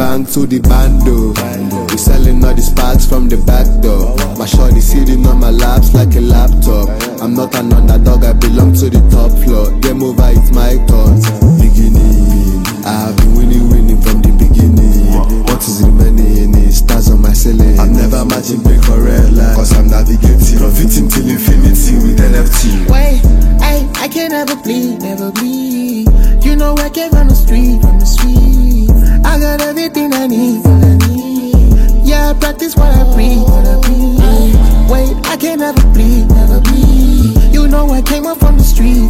bank to the bando. We selling all the sparks from the back door. My shorty sitting on my laps like a laptop. I'm not an underdog, I belong to the top floor. Game over, it's my turn. Beginning, I have been winning from the beginning. What is remaining is stars on my ceiling. I'm never matching break for red light, cause I'm navigating from victim till infinity with NFT. Wait, I can't ever bleed, never bleed. You know I came from the street, I got everything I need, all I need. Yeah, I practice what I preach, Wait, I can't ever bleed, never bleed. You know I came up from the street,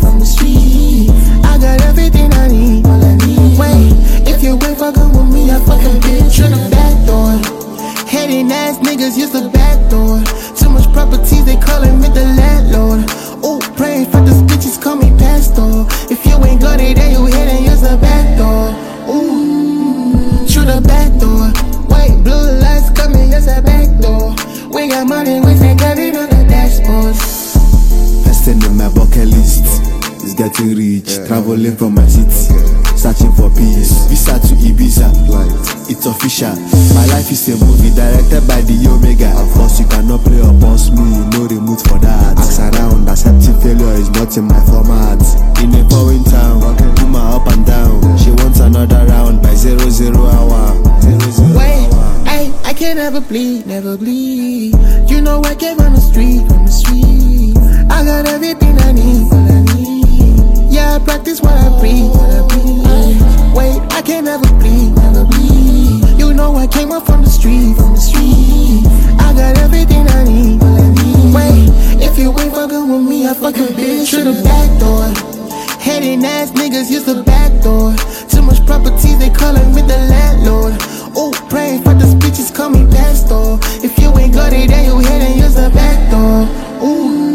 I got everything I need, all I need. Wait, if you ain't fucking with me, I fucking bitch through the back door. Hating ass niggas use the back door. Too much property, they calling me the landlord. Oh, praying for the bitches, call me pastor. If you ain't got it, then you hit and use the back door. Ooh, through the back door. White, blue lights coming, use the back door. We got money, we can get it on the dashboard. Testing in my bucket list is getting rich. Traveling from my city, searching for peace. Visa to Ibiza, it's official. My life is a movie directed by the Omega. Of course you cannot play or boss me, no remote for that. Ask around, accepting failure is not in my format. In a foreign town, do my up and down. She wants another round by 00 hour. Wait, I can't ever bleed, never bleed. You know I came from the street, I got everything I need, all I need. Yeah, I practice what I preach, Wait, I can't ever bleed, never bleed. You know I came up from the street, I got everything I need, all I need. Wait, if you ain't fucking with me, I fucking bitch through the back door. Hating ass niggas use the back door. Too much property, they calling me the landlord. Oh, praying for the bitches, call me pastor. If you ain't got it, then you hit and use the back door. Ooh.